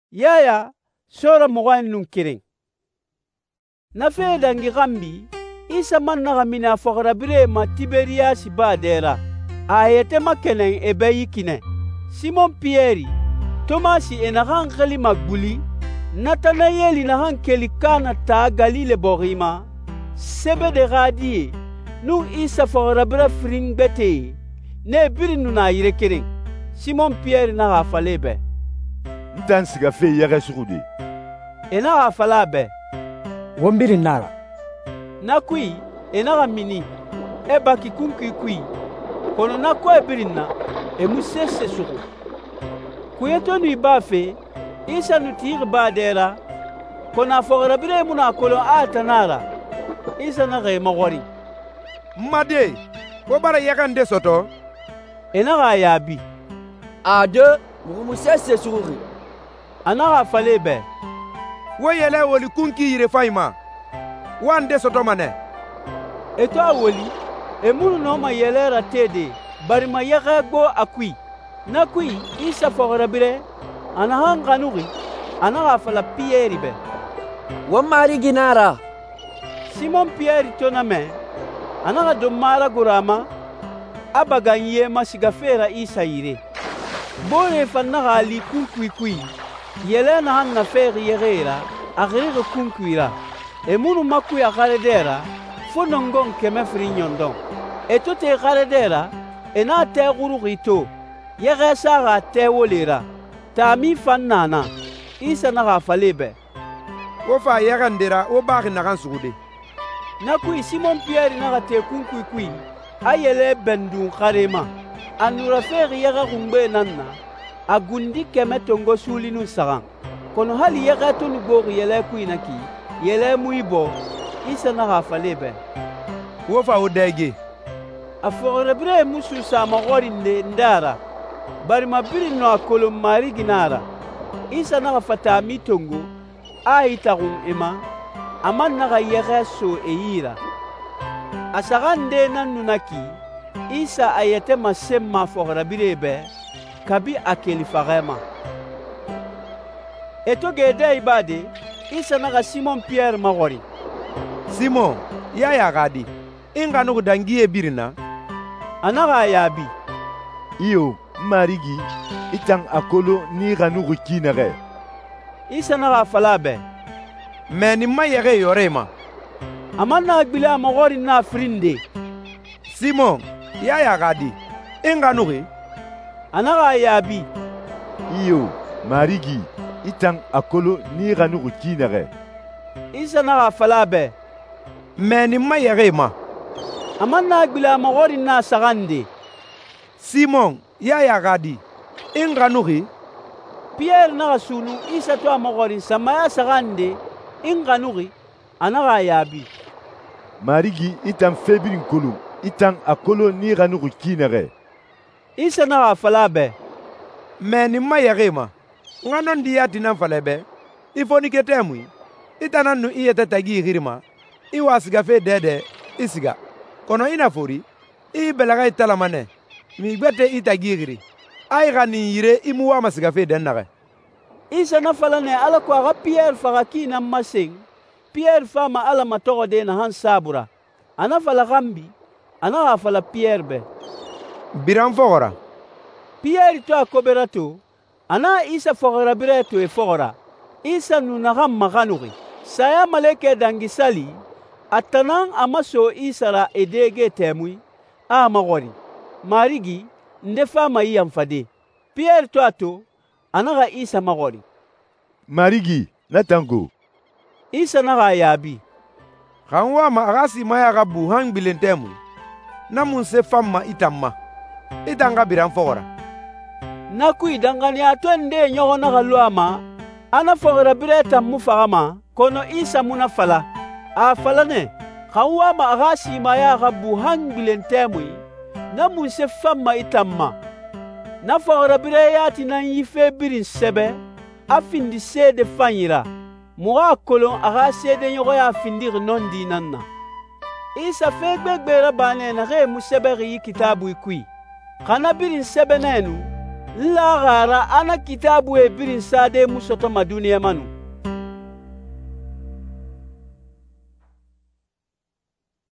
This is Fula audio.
Yaya sora mogan nun kiring. Na fe dangi gambi Isa man naga mina fogara bire ma Tiberias ba dera. Ayete makenen ebeyi kine. Simon Pieri, Tomasi enagan keli magbuli, Nathanaeli nagan keli kana ta Galile borima, sebe de radie, nu Isa fogara bire fring bete, ne biri nuna yire kiring. Simon Pieri naga falebe. Ntan siga fe yaga sugudi. Enaga falabe. Wombiri nara. Nakui enaga mini ebaki kunkui kono nako ebirina emusese suku kuyeto nu ibafe Isa nutir ba dera kona fogara bire muna kolo atanara Isa na ge magori made ko bara yagande soto enaga yabi ade musese suku anaga falebe wo yele woli kunki yire fayma wande soto mane eto awoli emunu no ma yelera tede bari ma yaga go akui nakui Isa fogara bire anahan kanuri anaga fala Pieri be wa mari ginara Simon Pieri toname anaga do mara gurama abaganye masigafera Isa yire bore fannaga ali kunkui yelena hanna feri yegera agire kunkuira emunu maku ya garedera fonongon keme fri nyondon eto te garedera ena te gurugito yegesa ga te wolera tami fannana Isa na ga falebe wo fa yagandera wo baagi nagan sugude naku Simon Pieri na ga te kunkui ayele bendun karema anura feri yega gumbe nanna agundi keme tongo sulinu sagan kono hali yega tonu gogi yele kuinaki yele muibo Isa na ga falebe wo fa wo dege afogore bre musu sama gorinde ndara bari mabiri no akolo mari ginara Isa na ga fata mitongo aitagun ema aman na ga yegeso eira asagande nanunaki Isa ayete masemma fogore birebe kabi akeli fagema eto gede ibade Isa na ga Simon Pierre magori Simon ya gadi inga nugu dangiye birina anaga yabi Iyo marigi itang akolo ni ganugu kinare. Isa na ga falabe meni mayege yorema amanna gbila magori na frinde Simon ya gadi inga nugu anaga yabi Iyo marigi itang akolo ni ganugu kinare. Isa na ga falabe meni mayege ma amanna gbila magori na sagande Simon ya gadi inga nugu Pierre na ga sunu Isa to magori samaya sagande inga nugu anaga yabi Marigi itang febirin kolu itang akolo ni ganugu kinare. Isa na ga falabe meni mayege ma nganon dia tinan falebe ifoni ketemui itananu iyete tagi girima iwasiga fe dede isiga kono ina fori I belaga italamane mi gbete itagi giri ay gani yire imuwa masiga fe den nage Isa na falane ala ko ga Pierre fagaki na masing Pierre fama ala matogo de na han sabura ana fala gambi ana fala Pierre be biran fogora Pierre to akoberato ana Isa fogora bireto e fogora Isa nuna gam maganugi saya maleke dangisali atanan amaso Isara edege temui a magori marigi ndefa mai yamfade Pierre to ato anaga Isa magori Marigi natango Isa naga yabi kanwa ma agasi maya gabu hang bilentemu namun se famma itamma itanga biran fogora naku idangani atwende nyogo naga luama ana fogora bireta mufagama kono Isa muna fala a falane kanwa ma agasi maya gabu hang bilentemu namun se famma itamma na fogora bireyati nan yife birin sebe afindi sede fanyira muga kolon aga sede nyogo ya findir nondi nanna Isa fegbegbera bane na ge museberi kitabu ikui kana birin sebe nenu la gara ana kitabu e birin sade musoto ma duniya manu